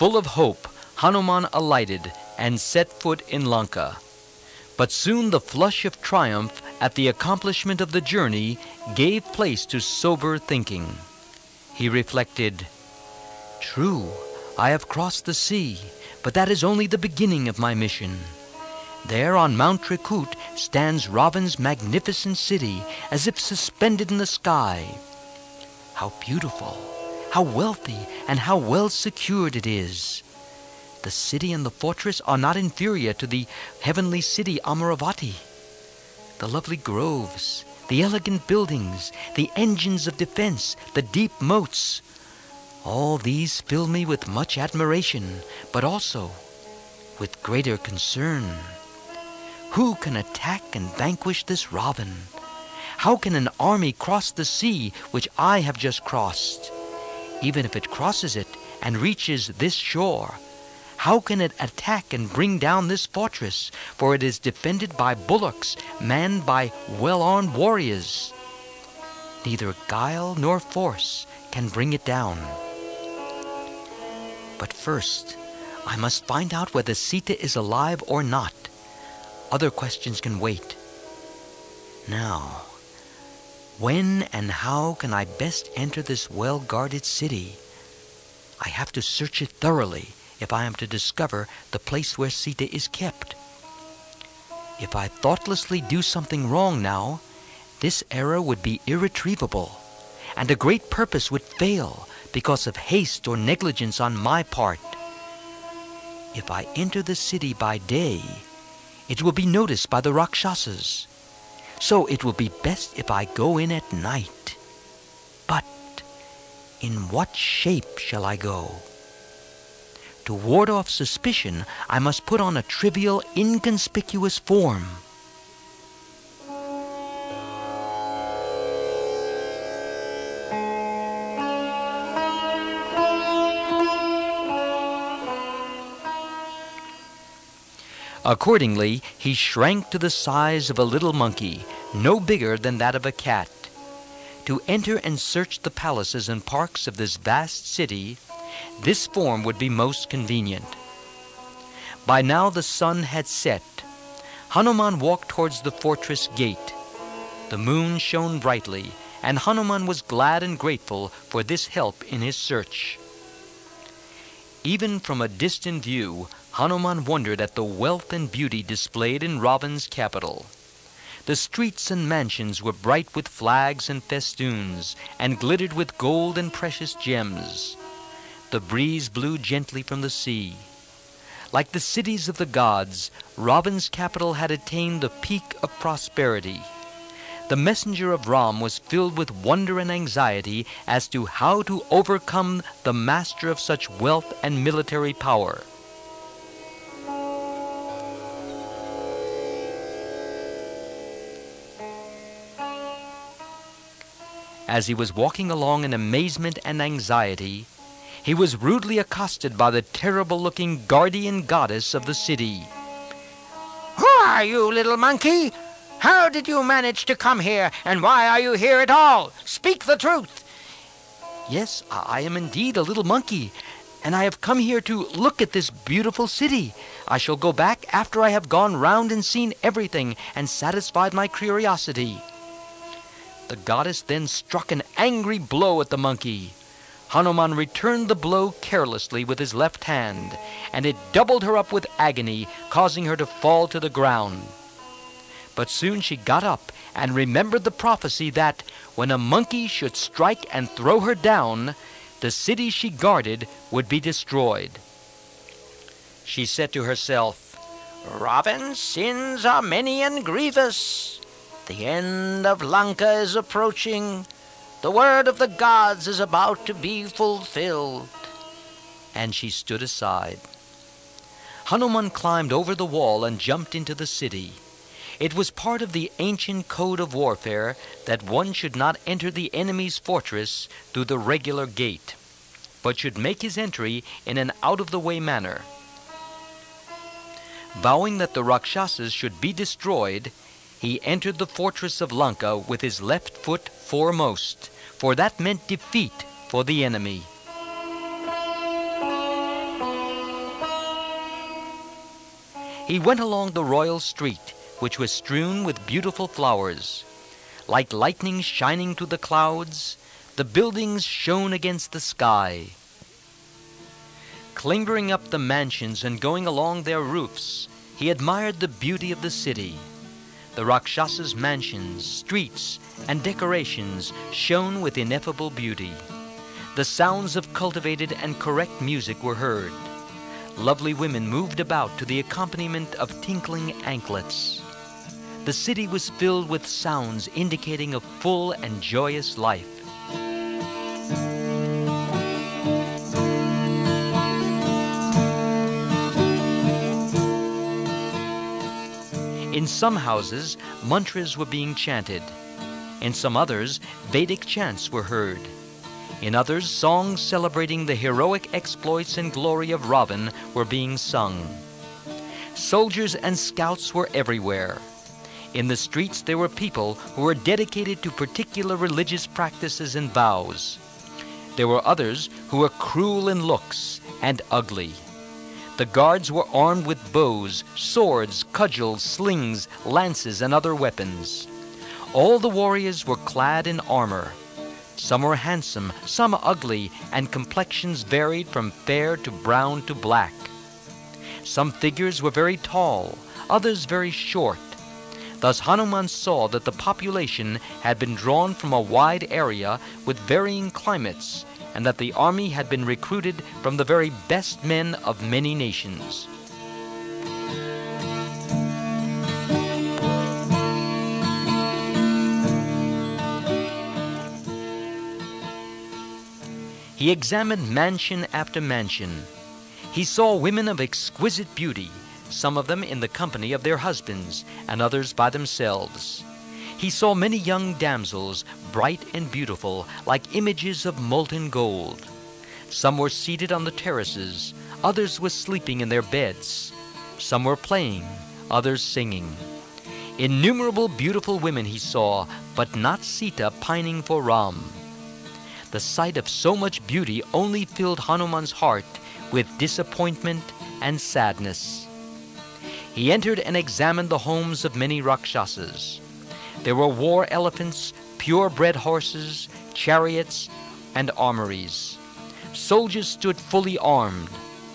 Full of hope, Hanuman alighted and set foot in Lanka. But soon the flush of triumph at the accomplishment of the journey gave place to sober thinking. He reflected, "True, I have crossed the sea, but that is only the beginning of my mission. There on Mount Trikut stands Ravan's magnificent city, as if suspended in the sky. How beautiful, how wealthy, and how well secured it is! The city and the fortress are not inferior to the heavenly city Amaravati. The lovely groves, the elegant buildings, the engines of defense, the deep moats, all these fill me with much admiration, but also with greater concern. Who can attack and vanquish this Ravan? How can an army cross the sea which I have just crossed? Even if it crosses it and reaches this shore, how can it attack and bring down this fortress? For it is defended by bullocks manned by well-armed warriors. Neither guile nor force can bring it down. But first, I must find out whether Sita is alive or not. Other questions can wait. Now, when and how can I best enter this well-guarded city? I have to search it thoroughly if I am to discover the place where Sita is kept. If I thoughtlessly do something wrong now, this error would be irretrievable, and a great purpose would fail because of haste or negligence on my part. If I enter the city by day, it will be noticed by the Rakshasas. So it will be best if I go in at night. But in what shape shall I go? To ward off suspicion, I must put on a trivial, inconspicuous form. Accordingly, he shrank to the size of a little monkey, no bigger than that of a cat. To enter and search the palaces and parks of this vast city, this form would be most convenient. By now the sun had set. Hanuman walked towards the fortress gate. The moon shone brightly, and Hanuman was glad and grateful for this help in his search. Even from a distant view, Hanuman wondered at the wealth and beauty displayed in Ravan's capital. The streets and mansions were bright with flags and festoons, and glittered with gold and precious gems. The breeze blew gently from the sea. Like the cities of the gods, Ravan's capital had attained the peak of prosperity. The messenger of Ram was filled with wonder and anxiety as to how to overcome the master of such wealth and military power. As he was walking along in amazement and anxiety, he was rudely accosted by the terrible-looking guardian goddess of the city. "Who are you, little monkey? How did you manage to come here, and why are you here at all? Speak the truth." "Yes, I am indeed a little monkey, and I have come here to look at this beautiful city. I shall go back after I have gone round and seen everything and satisfied my curiosity." The goddess then struck an angry blow at the monkey. Hanuman returned the blow carelessly with his left hand, and it doubled her up with agony, causing her to fall to the ground. But soon she got up and remembered the prophecy that when a monkey should strike and throw her down, the city she guarded would be destroyed. She said to herself, "Ravan's sins are many and grievous. The end of Lanka is approaching. The word of the gods is about to be fulfilled." And she stood aside. Hanuman climbed over the wall and jumped into the city. It was part of the ancient code of warfare that one should not enter the enemy's fortress through the regular gate, but should make his entry in an out-of-the-way manner. Vowing that the Rakshasas should be destroyed, he entered the fortress of Lanka with his left foot foremost, for that meant defeat for the enemy. He went along the royal street, which was strewn with beautiful flowers. Like lightning shining through the clouds, the buildings shone against the sky. Clambering up the mansions and going along their roofs, he admired the beauty of the city. The Rakshasa's mansions, streets, and decorations shone with ineffable beauty. The sounds of cultivated and correct music were heard. Lovely women moved about to the accompaniment of tinkling anklets. The city was filled with sounds indicating a full and joyous life. In some houses, mantras were being chanted. In some others, Vedic chants were heard. In others, songs celebrating the heroic exploits and glory of Ravan were being sung. Soldiers and scouts were everywhere. In the streets there were people who were dedicated to particular religious practices and vows. There were others who were cruel in looks and ugly. The guards were armed with bows, swords, cudgels, slings, lances, and other weapons. All the warriors were clad in armor. Some were handsome, some ugly, and complexions varied from fair to brown to black. Some figures were very tall, others very short. Thus Hanuman saw that the population had been drawn from a wide area with varying climates, and that the army had been recruited from the very best men of many nations. He examined mansion after mansion. He saw women of exquisite beauty, some of them in the company of their husbands, and others by themselves. He saw many young damsels, bright and beautiful, like images of molten gold. Some were seated on the terraces, others were sleeping in their beds. Some were playing, others singing. Innumerable beautiful women he saw, but not Sita pining for Ram. The sight of so much beauty only filled Hanuman's heart with disappointment and sadness. He entered and examined the homes of many Rakshasas. There were war elephants, purebred horses, chariots, and armories. Soldiers stood fully armed.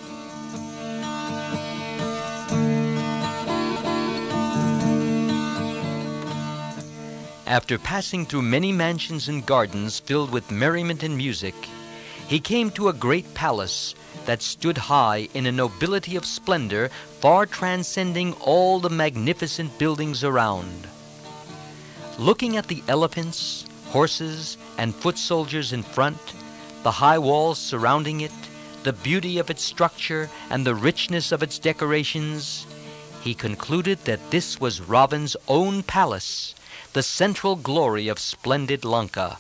After passing through many mansions and gardens filled with merriment and music, he came to a great palace that stood high in a nobility of splendor far transcending all the magnificent buildings around. Looking at the elephants, horses, and foot soldiers in front, the high walls surrounding it, the beauty of its structure, and the richness of its decorations, he concluded that this was Ravan's own palace, the central glory of splendid Lanka.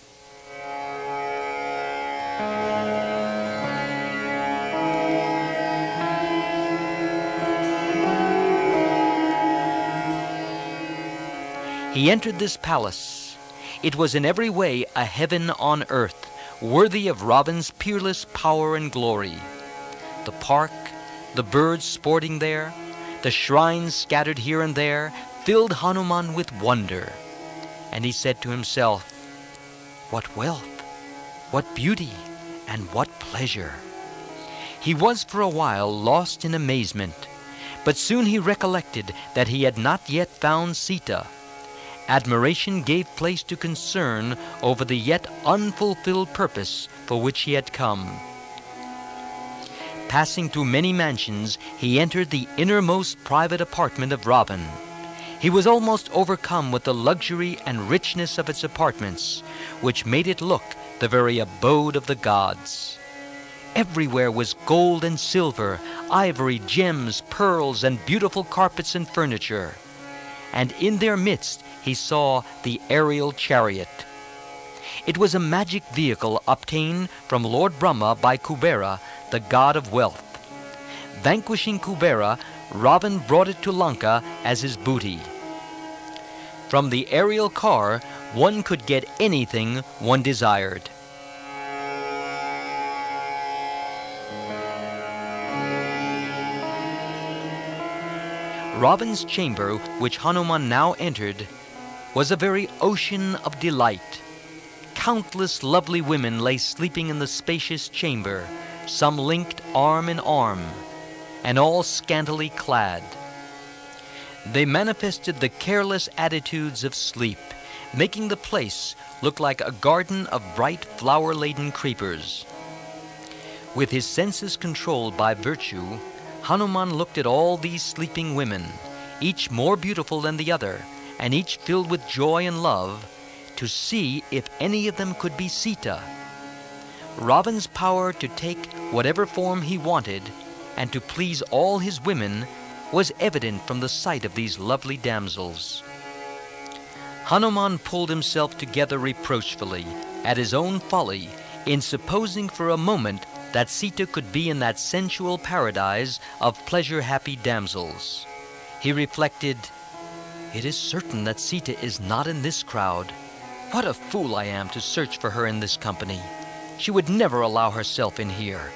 He entered this palace. It was in every way a heaven on earth, worthy of Ravan's peerless power and glory. The park, the birds sporting there, the shrines scattered here and there, filled Hanuman with wonder. And he said to himself, "What wealth, what beauty, and what pleasure!" He was for a while lost in amazement, but soon he recollected that he had not yet found Sita. Admiration gave place to concern over the yet unfulfilled purpose for which he had come. Passing through many mansions, he entered the innermost private apartment of Ravan. He was almost overcome with the luxury and richness of its apartments, which made it look the very abode of the gods. Everywhere was gold and silver, ivory, gems, pearls, and beautiful carpets and furniture. And in their midst he saw the aerial chariot. It was a magic vehicle obtained from Lord Brahma by Kubera, the god of wealth. Vanquishing Kubera, Ravan brought it to Lanka as his booty. From the aerial car, one could get anything one desired. Ravan's chamber, which Hanuman now entered, was a very ocean of delight. Countless lovely women lay sleeping in the spacious chamber, some linked arm in arm, and all scantily clad. They manifested the careless attitudes of sleep, making the place look like a garden of bright flower-laden creepers. With his senses controlled by virtue, Hanuman looked at all these sleeping women, each more beautiful than the other, and each filled with joy and love, to see if any of them could be Sita. Ravan's power to take whatever form he wanted and to please all his women was evident from the sight of these lovely damsels. Hanuman pulled himself together reproachfully at his own folly in supposing for a moment that Sita could be in that sensual paradise of pleasure-happy damsels. He reflected, "It is certain that Sita is not in this crowd. What a fool I am to search for her in this company. She would never allow herself in here."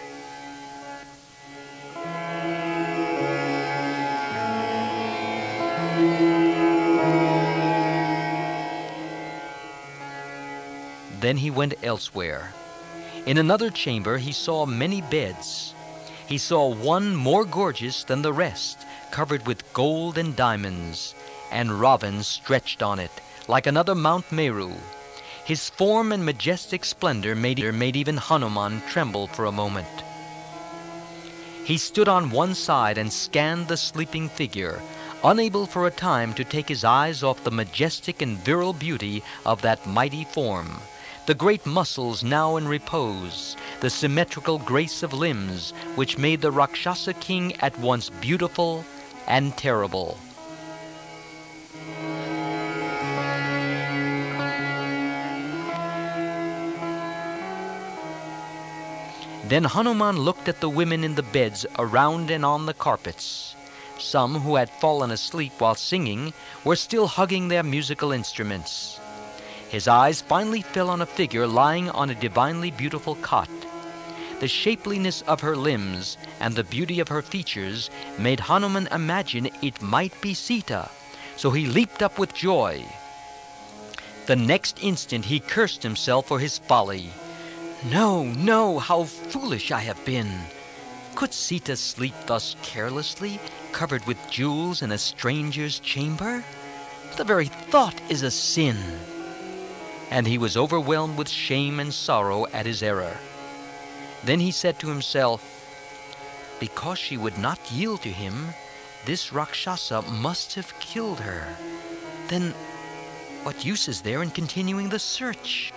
Then he went elsewhere. In another chamber he saw many beds. He saw one more gorgeous than the rest, covered with gold and diamonds, and Ravan stretched on it, like another Mount Meru. His form and majestic splendor made even Hanuman tremble for a moment. He stood on one side and scanned the sleeping figure, unable for a time to take his eyes off the majestic and virile beauty of that mighty form, the great muscles now in repose, the symmetrical grace of limbs which made the Rakshasa king at once beautiful and terrible. Then Hanuman looked at the women in the beds around and on the carpets. Some who had fallen asleep while singing were still hugging their musical instruments. His eyes finally fell on a figure lying on a divinely beautiful cot. The shapeliness of her limbs and the beauty of her features made Hanuman imagine it might be Sita, so he leaped up with joy. The next instant he cursed himself for his folly. "No, no, how foolish I have been! Could Sita sleep thus carelessly, covered with jewels in a stranger's chamber? The very thought is a sin." And he was overwhelmed with shame and sorrow at his error. Then he said to himself, "Because she would not yield to him, this Rakshasa must have killed her. Then what use is there in continuing the search?"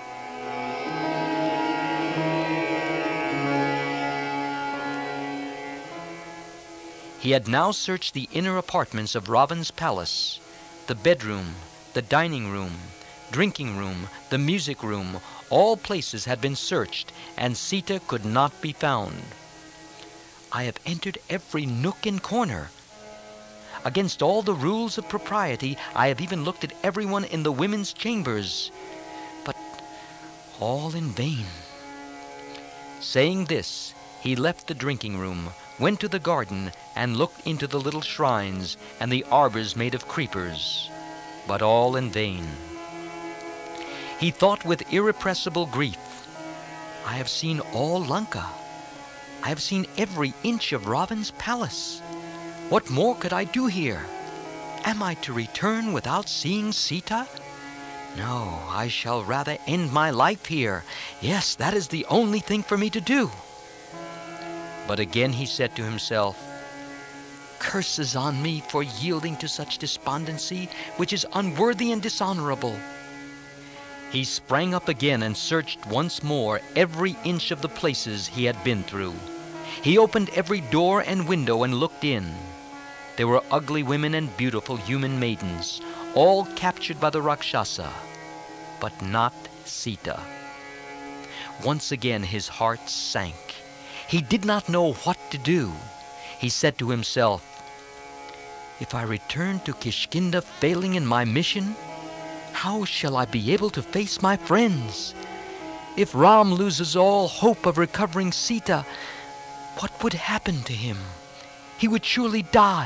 He had now searched the inner apartments of Ravan's palace, the bedroom, the dining room, drinking room, the music room. All places had been searched, and Sita could not be found. "I have entered every nook and corner. Against all the rules of propriety, I have even looked at everyone in the women's chambers, but all in vain." Saying this, he left the drinking room, went to the garden, and looked into the little shrines and the arbors made of creepers, but all in vain. He thought with irrepressible grief, "I have seen all Lanka. I have seen every inch of Ravan's palace. What more could I do here? Am I to return without seeing Sita? No, I shall rather end my life here. Yes, that is the only thing for me to do." But again he said to himself, "Curses on me for yielding to such despondency, which is unworthy and dishonorable." He sprang up again and searched once more every inch of the places he had been through. He opened every door and window and looked in. There were ugly women and beautiful human maidens, all captured by the Rakshasa, but not Sita. Once again his heart sank. He did not know what to do. He said to himself, "If I return to Kishkinda failing in my mission, how shall I be able to face my friends? If Ram loses all hope of recovering Sita, what would happen to him? He would surely die,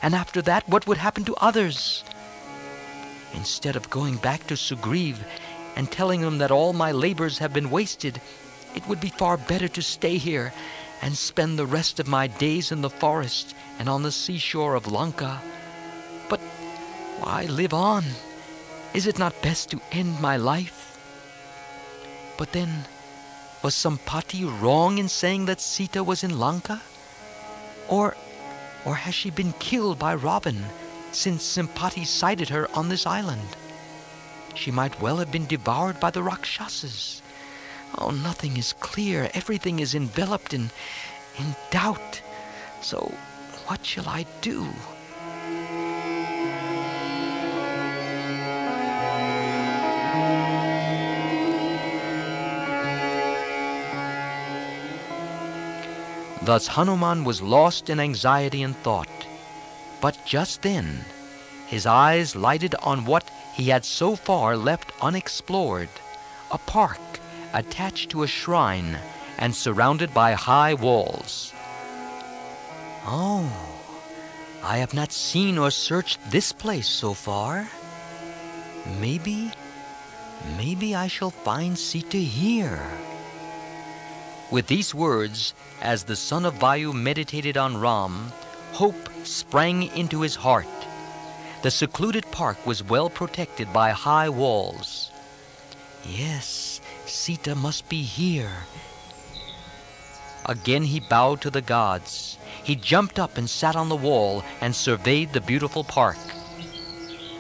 And after that, what would happen to others? Instead of going back to Sugriv and telling him that all my labors have been wasted, it would be far better to stay here and spend the rest of my days in the forest and on the seashore of Lanka. But why live on? Is it not best to end my life? But then, was Sampati wrong in saying that Sita was in Lanka? Or has she been killed by Ravan, since Sampati sighted her on this island? She might well have been devoured by the Rakshasas. Oh, nothing is clear. Everything is enveloped in doubt. So, what shall I do? Thus Hanuman was lost in anxiety and thought. But just then, his eyes lighted on what he had so far left unexplored, a park attached to a shrine and surrounded by high walls. Oh, I have not seen or searched this place so far. Maybe I shall find Sita here. With these words, as the son of Vayu meditated on Ram, hope sprang into his heart. The secluded park was well protected by high walls. Yes, Sita must be here. Again he bowed to the gods. He jumped up and sat on the wall and surveyed the beautiful park.